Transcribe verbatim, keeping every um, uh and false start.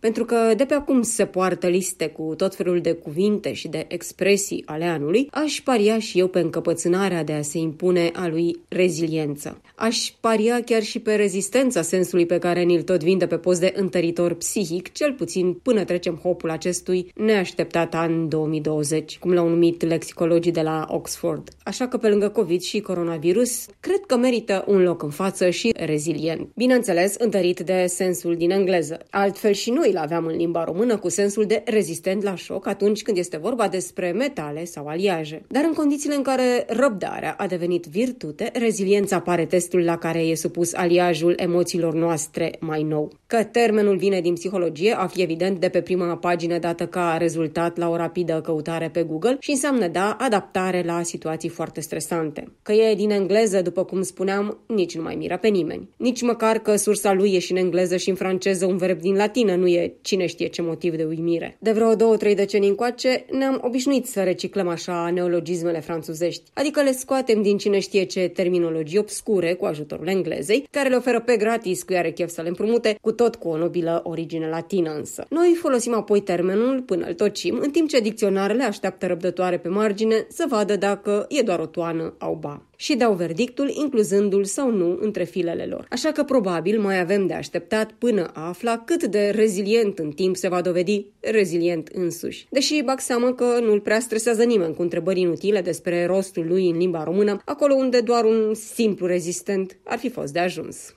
Pentru că de pe acum se poartă liste cu tot felul de cuvinte și de expresii ale anului, aș paria și eu pe încăpățânarea de a se impune a lui reziliență. Aș paria chiar și pe rezistența sensului pe care ni-l tot vinde pe post de întăritor psihic, cel puțin până trecem hopul acestui neașteptat an două mii douăzeci, cum l-au numit lexicologii de la Oxford. Așa că pe lângă COVID și coronavirus, cred că merită un loc în față și rezilient. Bineînțeles, întărit de sensul din engleză. Altfel și noi îl aveam în limba română cu sensul de rezistent la șoc atunci când este vorba despre metale sau aliaje. Dar în condițiile în care răbdarea a devenit virtute, reziliența pare testul la care e supus aliajul emoțiilor noastre mai nou. Că termenul vine din psihologie, afli evident de pe prima pagină dată ca rezultat la o rapidă căutare pe Google și înseamnă, da, adaptare la situații foarte stresante. Că e din engleză, după cum spuneam, nici nu mai miră pe nimeni. Nici măcar că sursa lui e și în engleză și în franceză un verb din latină nu e cine știe ce motiv de uimire. De vreo două, trei decenii încoace ne-am obișnuit să reciclăm așa neologismele franțuzești, adică le scoatem din cine știe ce terminologii obscure cu ajutorul englezei, care le oferă pe gratis cu are chef să le împrumute, cu tot cu o nobilă origine latină însă. Noi folosim apoi termenul până îl tocim, în timp ce dicționarele așteaptă răbdătoare pe margine să vadă dacă e doar o toană au ba. Și dau verdictul, incluzându-l sau nu între filele lor. Așa că probabil mai avem de așteptat până a afla cât de rezilient în timp se va dovedi rezilient însuși. Deși bag seama că nu-l prea stresează nimeni cu întrebări inutile despre rostul lui în limba română, acolo unde doar un simplu rezistent ar fi fost de ajuns.